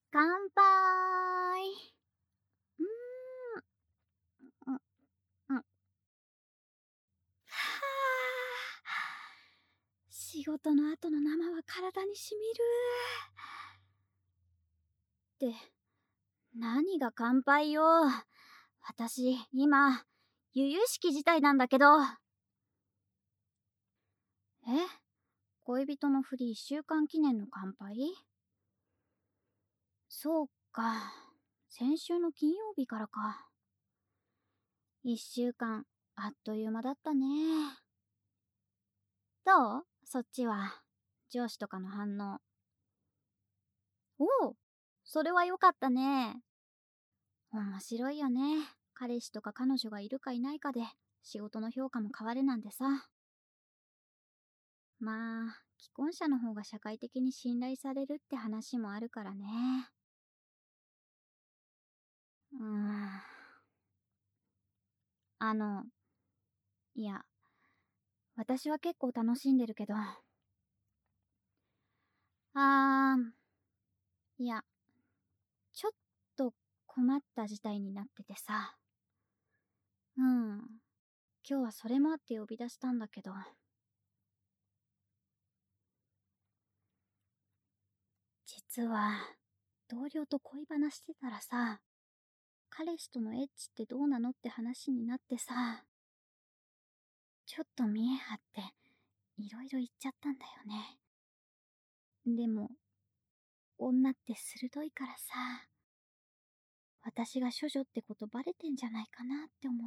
乾杯。うーん、はあ、仕事の後の生は体にしみる。って、何が乾杯よ。私、今、由々しき事態なんだけど。え？恋人のふり1週間記念の乾杯？そうか。先週の金曜日からか。1週間、あっという間だったね。どう？そっちは。上司とかの反応。おお、それは良かったね。面白いよね。彼氏とか彼女がいるかいないかで仕事の評価も変わるなんてさ。まあ、既婚者の方が社会的に信頼されるって話もあるからね。うーん。あの、いや、私は結構楽しんでるけど。いや、ちょっと困った事態になっててさ。うん。今日はそれもあって呼び出したんだけど。実は、同僚と恋話してたらさ、彼氏とのエッチってどうなのって話になってさ、ちょっと見え張っていろいろ言っちゃったんだよね。でも、女って鋭いからさ、私が処女ってことバレてんじゃないかなって思って。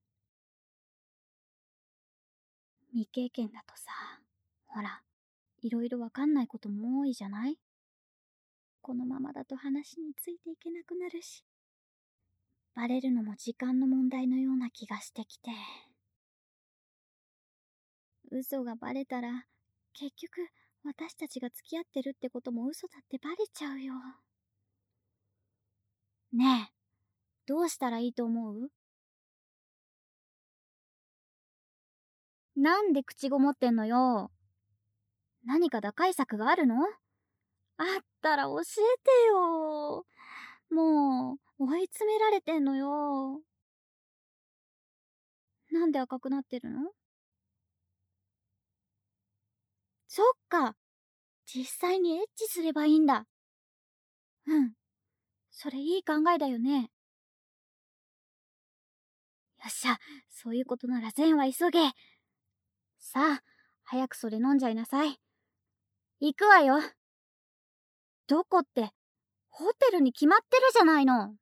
未経験だとさ、ほら、いろいろわかんないことも多いじゃない？このままだと話についていけなくなるし、バレるのも時間の問題のような気がしてきて。嘘がバレたら、結局、私たちが付き合ってるってことも嘘だってバレちゃうよ。ねえ、どうしたらいいと思う？なんで口ごもってんのよ。何か打開策があるの？あったら教えてよ。もう、追い詰められてんのよ。なんで赤くなってるの？そっか。実際にエッチすればいいんだ。うん。それいい考えだよね。よっしゃ、そういうことなら善は急げ。さあ、早くそれ飲んじゃいなさい。行くわよ。どこって、ホテルに決まってるじゃないの。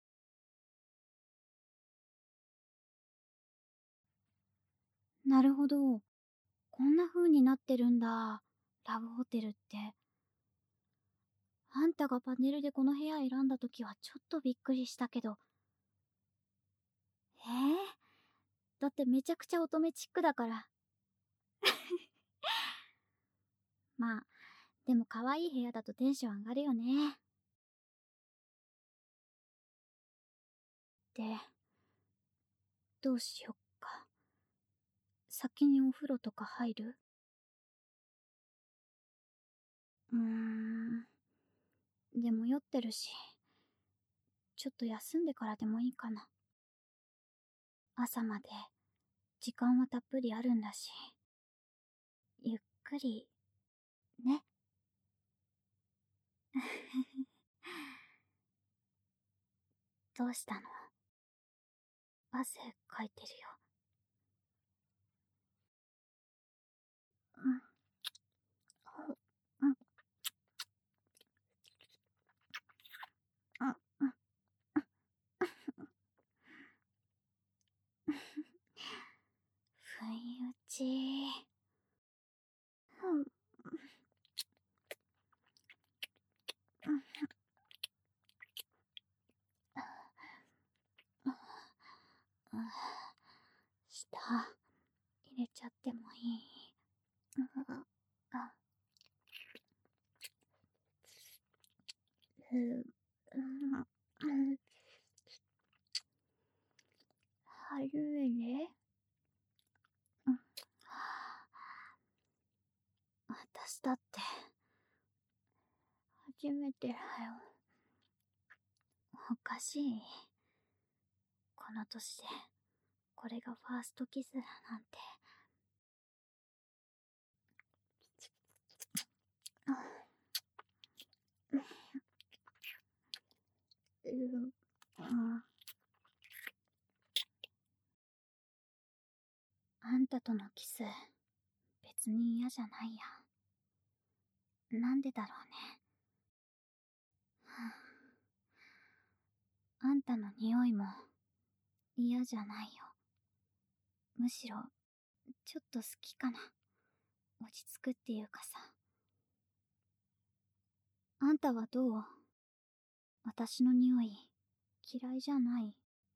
なるほど。こんな風になってるんだ。ラブホテルって。あんたがパネルでこの部屋選んだ時はちょっとびっくりしたけど。だってめちゃくちゃ乙女チックだから。まあ、でも可愛い部屋だとテンション上がるよね。で、どうしよっか。先にお風呂とか入る？うーん。でも酔ってるし、ちょっと休んでからでもいいかな。朝まで時間はたっぷりあるんだし、ゆっくり、ね。どうしたの？汗かいてるよ。うん、うん、うん、うん。不意打ち。うん、うん、うん。舌、入れちゃってもいい？うん、あ、うん、うん。初めて？うん。私だって、初めてだよ。 おかしい。この年で、これがファーストキスだなんて。うん、あんたとのキス、別に嫌じゃないや。なんでだろうね。あんたの匂いも嫌じゃないよ。むしろ、ちょっと好きかな。落ち着くっていうかさ。あんたはどう？私の匂い、嫌いじゃない？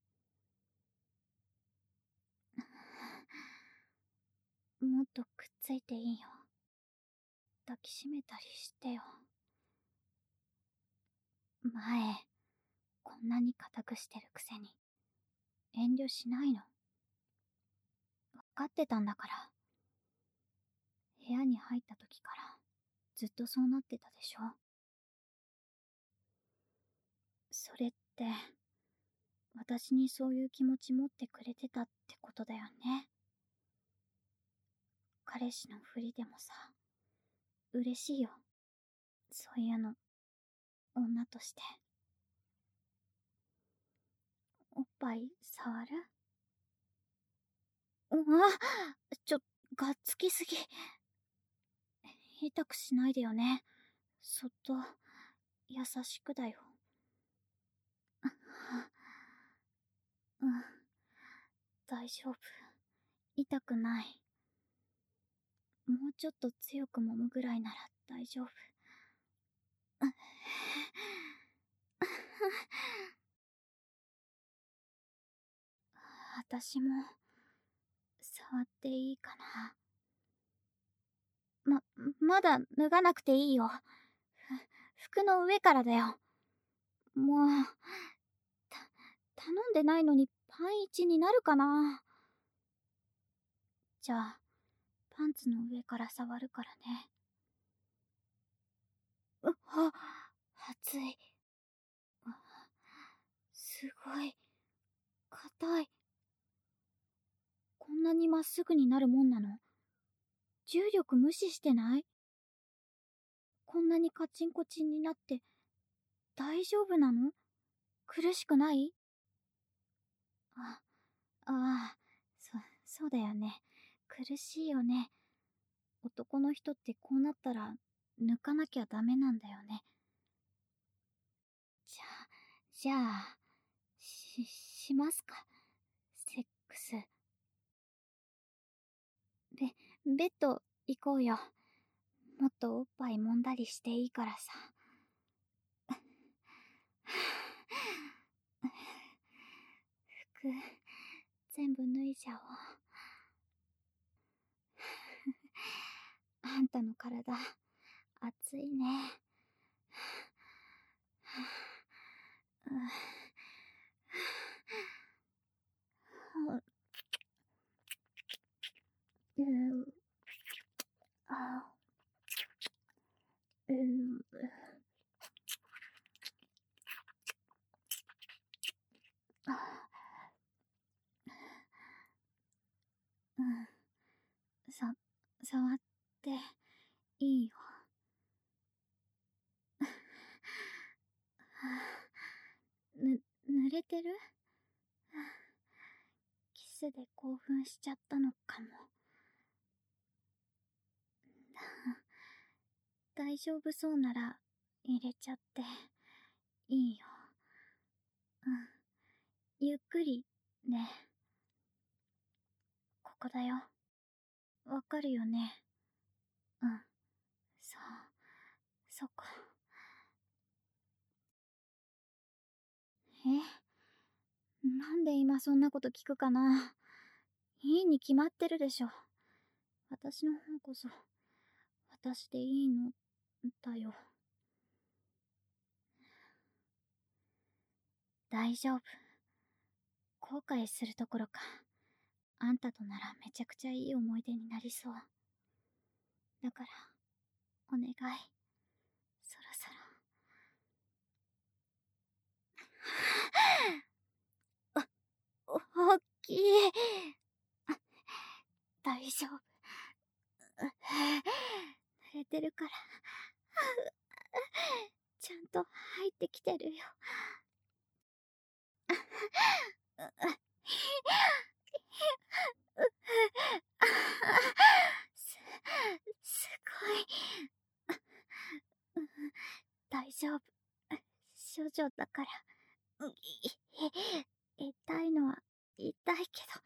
もっとくっついていいよ。抱きしめたりしてよ。前、こんなに固くしてるくせに、遠慮しないの。わかってたんだから。部屋に入った時から、ずっとそうなってたでしょ。それって、私にそういう気持ち持ってくれてたってことだよね。彼氏のふりでもさ、嬉しいよ。そういうの、女として。おっぱい触る？うわ、がっつきすぎ。痛くしないでよね。そっと、優しくだよ。うん、大丈夫。痛くない。もうちょっと強く揉むぐらいなら大丈夫。私も、触っていいかな。まだ脱がなくていいよ。服の上からだよ。もう、頼んでないのにパンイチになるかな。じゃあ、パンツの上から触るからね。熱い。すごい、硬い。こんなにまっすぐになるもんなの？重力無視してない？こんなにカチンコチンになって大丈夫なの？苦しくない？あ、ああ、そうだよね。苦しいよね。男の人ってこうなったら抜かなきゃダメなんだよね。じゃあ、しますか。セックス。ベ、ベッド行こうよ。もっとおっぱい揉んだりしていいからさ。服、全部脱いじゃおう。あんたの体、熱いね。うん、あ、うん、うん、触っていいよ。濡れてる？キスで興奮しちゃったのかも。大丈夫そうなら入れちゃっていいよ。うん。ゆっくりね。ここだよ。わかるよね。うん。そこ。なんで今そんなこと聞くかな。いいに決まってるでしょ。私の方こそ、私でいいのだよ。大丈夫。後悔するところか。あんたとならめちゃくちゃいい思い出になりそう。だから、お願い。そろそろ。 大丈夫。濡れてるから、ちゃんと入ってきてるよ。すごい。大丈夫。処女だから。痛いのは痛いけど、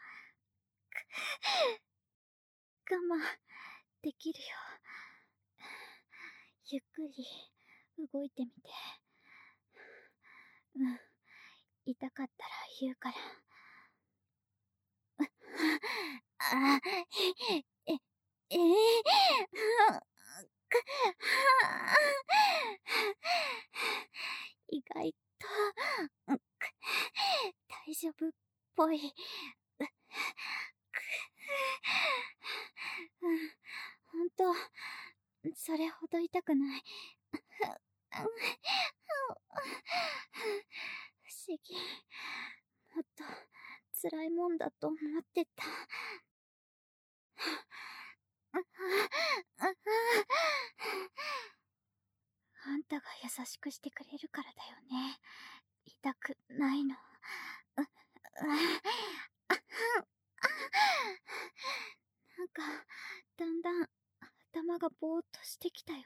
我慢できるよ。ゆっくり動いてみて。痛かったら言うから。え、えー、意外と、大丈夫っぽい。ほんと、それほど痛くない。不思議。もっと辛いもんだと思ってた。あんたが優しくしてくれるからだよね。痛くないの。なんか、だんだん頭がぼーっとしてきたよ。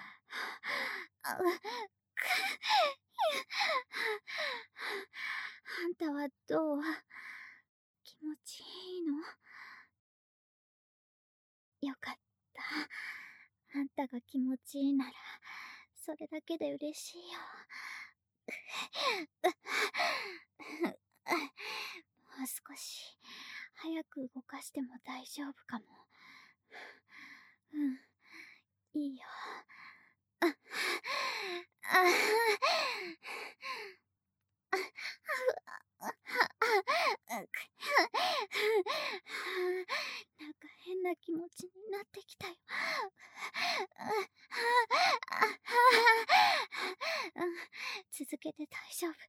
あんたはどう？気持ちいいの？よかった。あんたが気持ちいいなら、それだけで嬉しいよ。もう少し、早く動かしても大丈夫かも。いいよ。なんか変な気持ちになってきたよ。続けて大丈夫。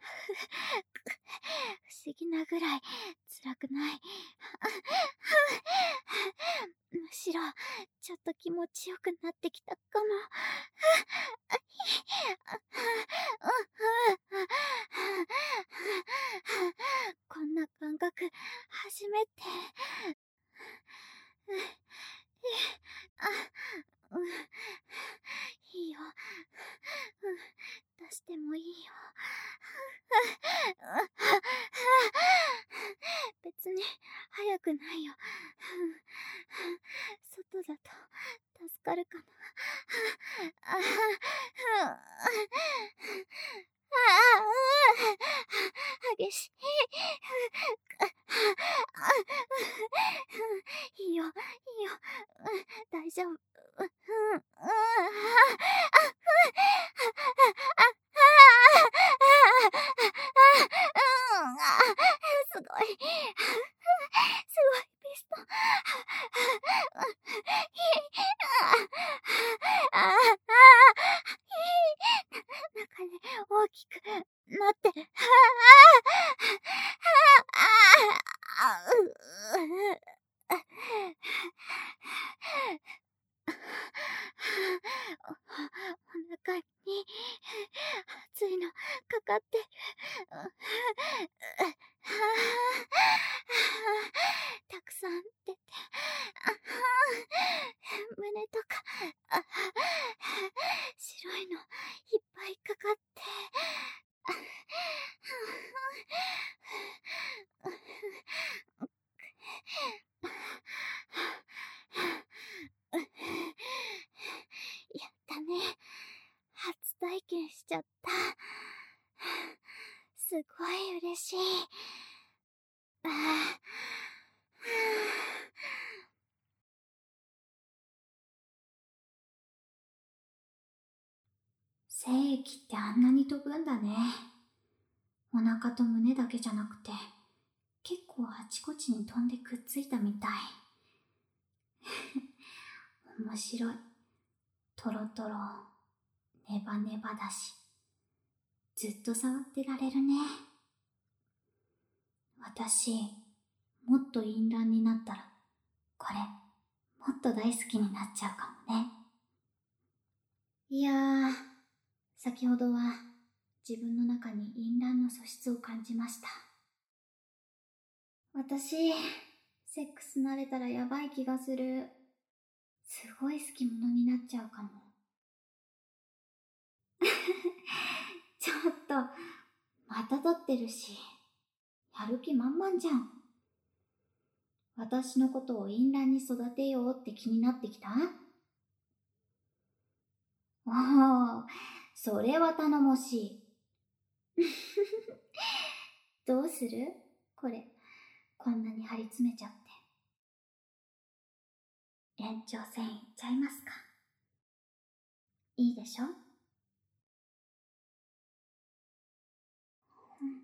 不思議なぐらい辛くない。むしろ、ちょっと気持ちよくなってきたかも。こんな感覚、初めて。いいよ。出してもいいよ。別に、早くないよ。外だと、助かるかも。激しい。いいよ、いいよ。大丈夫。すごい。すごい、ピストン。中で大きくなってる。お腹に熱いのかかってる。たくさん出て、胸とか白いのいっぱいかかって、やったね。初体験しちゃった。すごい嬉しい。精液ってあんなに飛ぶんだね。お腹と胸だけじゃなくて、結構あちこちに飛んでくっついたみたい。面白い。トロトロ、ネバネバだし、ずっと触ってられるね。私、 もっと淫乱になったら、これ、もっと大好きになっちゃうかもね。いやー、先ほどは自分の中に淫乱の素質を感じました。私、セックス慣れたらやばい気がする。すごい好き者になっちゃうかも。ちょっと、また撮ってるし、やる気満々じゃん。私のことを淫乱に育てようって気になってきた？おお、それは頼もしい。どうする？これ、こんなに張り詰めちゃって。延長戦いっちゃいますか？いいでしょ？うん。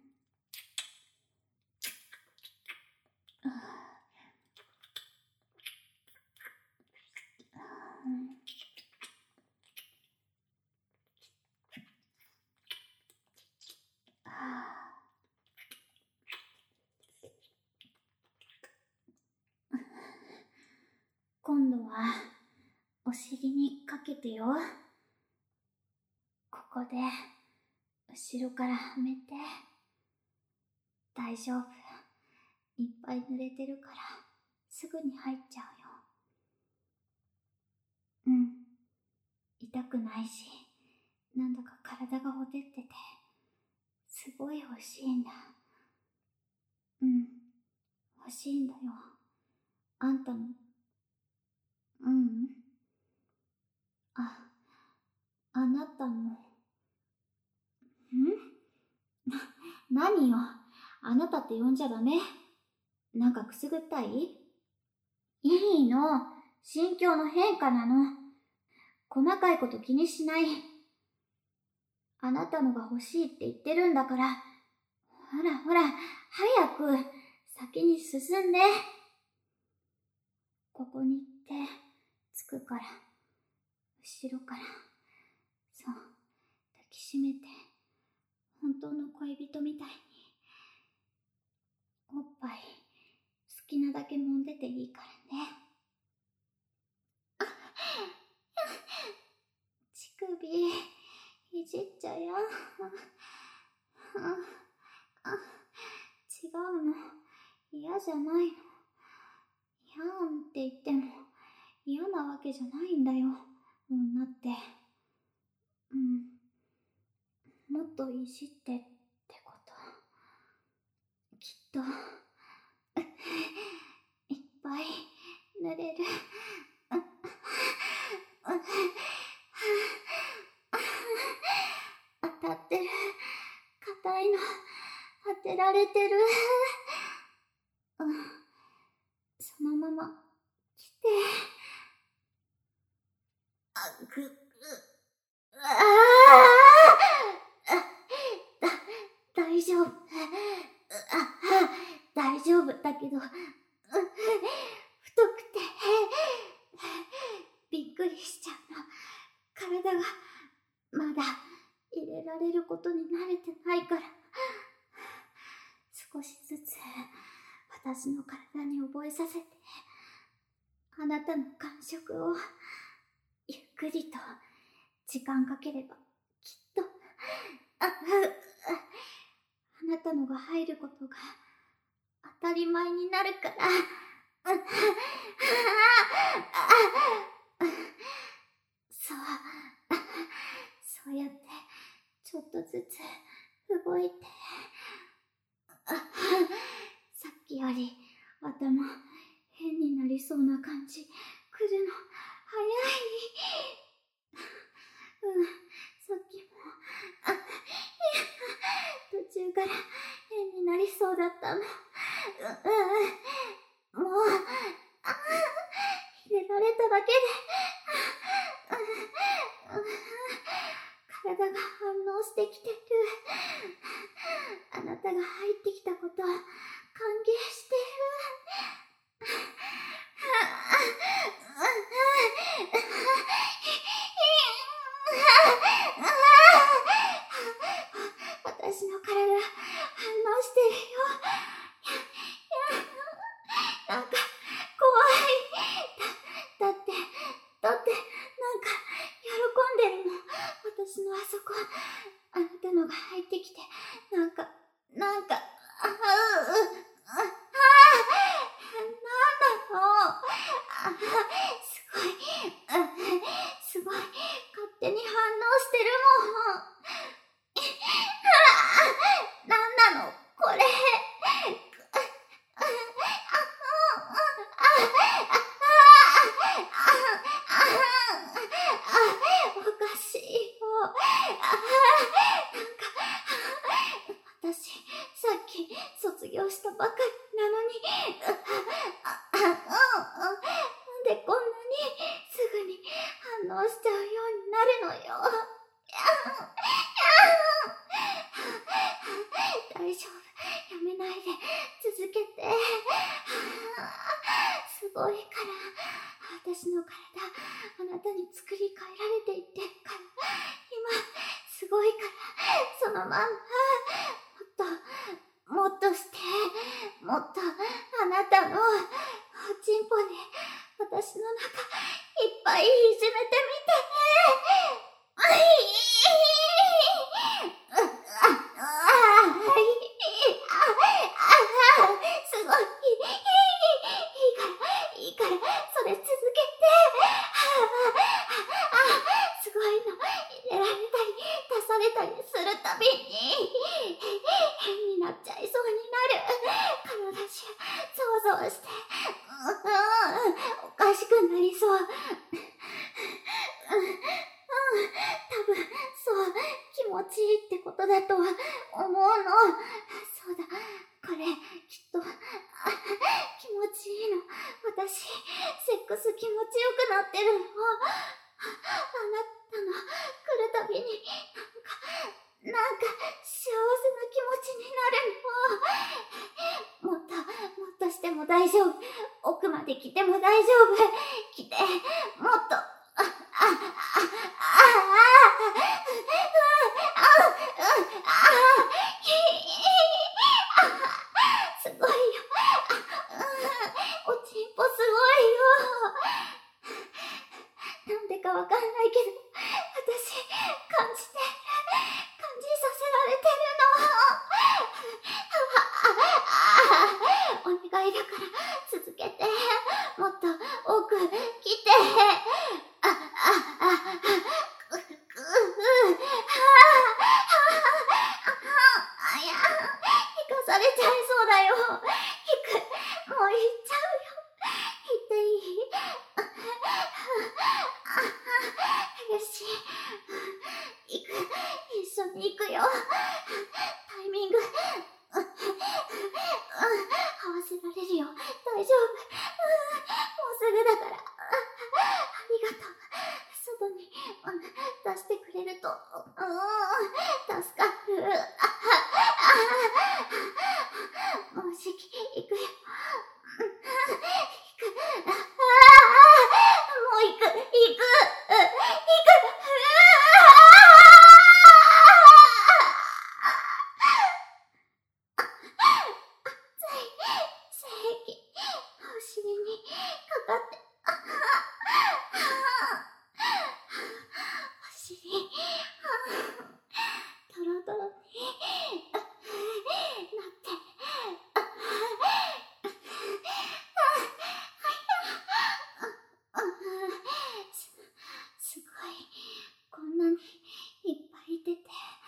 今度はお尻にかけてよ。ここで後ろからはめて。大丈夫。いっぱい濡れてるからすぐに入っちゃうよ。うん。痛くないし、なんだか体がほてってて、すごい欲しいんだ。うん。欲しいんだよ。あんたも。うん。あなたも。何よ。あなたって呼んじゃダメ。なんかくすぐったい？いいの。心境の変化なの。細かいこと気にしない。あなたのが欲しいって言ってるんだから。ほらほら、早く、先に進んで。ここに行って、つくから。後ろから。そう、抱きしめて。本当の恋人みたいに。おっぱい、好きなだけ揉んでていいからね。乳首、いじっちゃや。違うの。嫌じゃないの。やんって言っても嫌なわけじゃないんだよ、女って。うん。もっといじってってこと。きっと、いっぱい濡れる。当たってる。硬いの。当てられてる。うん。そのまま来て。大丈夫。大丈夫だけど、太くて、びっくりしちゃうの。体がまだ入れられることに慣れてないから。少しずつ私の体に覚えさせて、あなたの感触をゆっくりと時間かければきっとあなたのが入ることが当たり前になるから。そう、そうやってちょっとずつ動いて。さっきより頭変になりそうな感じ来るの早い。さっきも途中から変になりそうだったの。もう入れられただけで体が反応してきてる。あなたが入ってきたこと歓迎してる。私の体反応してるよ。 私のあそこ、あなたのが入ってきて、なんか、すごい、すごい、勝手に反応してるもん。なんなのこれ。おかしいよ。私、さっき卒業したばかりなのに、なんでこんなにすぐに反応しちゃうようになるのよ。大丈夫、やめないで続けて。すごいから、私の体、あなたに作り変えられていってから、今、すごいから、そのまんま、もっとして、もっとあなたのおちんぽで私の中いっぱいいじめてみて。すごい、いいから、それ続けて。すごいの、入れられたり、出されたりするたびに、変になっちゃいそうになる。体中、ゾワゾワして、おかしくなりそう。多分、そう、気持ちいいってことだとは思うの。そうだ、これ、きっと、気持ちいいの。私、セックス気持ちよくなってるの。あなたの来るたびに、なんか、幸せな気持ちになるの。もっとしても大丈夫。奥まで来ても大丈夫。来て、もっと、すごいよ。おちんぽすごいよ。なんでかわかんないけど、私、感じさせられてるの。お願いだから続けて。もっと奥来て。生かされちゃいそうだよ。もう行っちゃうよ。行っていい？よし。行く。一緒に行くよ。タイミング。合わせられるよ。大丈夫。もうすぐだから。ありがとう。外に出してくれると、助かる。もうじき行くよ。もう行く。精液、お尻にかかって、お尻、トロトロになって、すごい、こんなにいっぱい出て、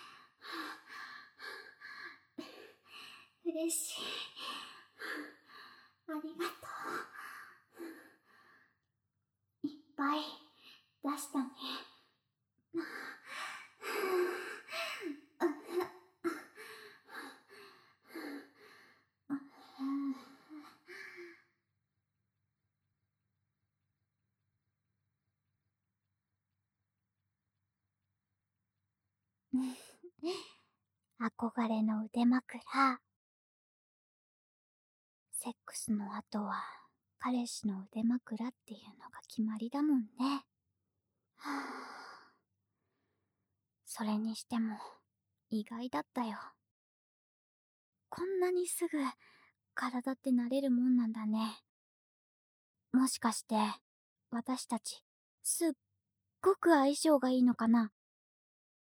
嬉しい。ありがとう。いっぱい出したね。憧れの腕枕。セックスの後は彼氏の腕枕っていうのが決まりだもんね。はあ、それにしても意外だったよ。こんなにすぐ体って慣れるもんなんだね。もしかして私たちすっごく相性がいいのかな。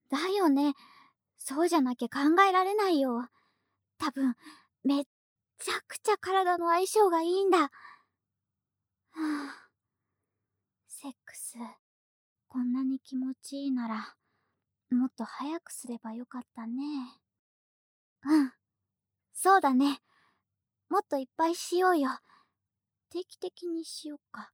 だよね。そうじゃなきゃ考えられないよ。多分、めっちゃくちゃ体の相性がいいんだ。はあ、セックス、こんなに気持ちいいなら、もっと早くすればよかったね。うん、そうだね。もっといっぱいしようよ。定期的にしようか。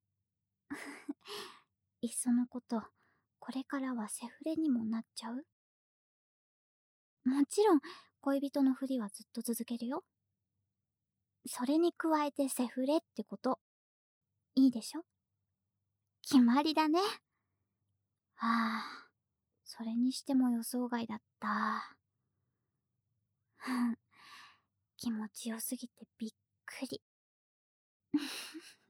いっそのこと、これからはセフレにもなっちゃう？もちろん、恋人のふりはずっと続けるよ。それに加えてセフレってこと、いいでしょ？決まりだね。はあ、それにしても予想外だった。気持ちよすぎてびっくり。